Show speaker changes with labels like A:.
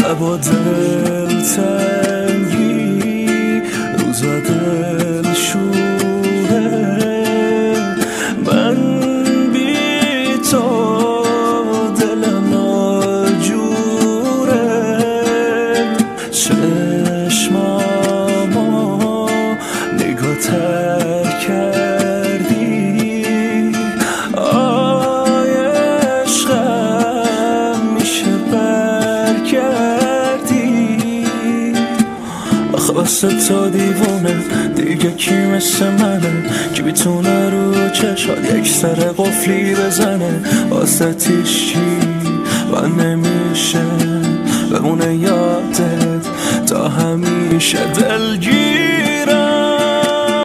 A: شبا دلتنگی روزا دل شوره من بی تو دلم ناجوره چشمامو نگاه تر کردی آی عشقم میشه برگردی آخه واسه تا دیوونه دیگه کی مثل منه کی بیتونه رو چشات یک سر قفلی بزنه واسه تیشی و نمیشه بمونه یادت تا همیشه دلگیر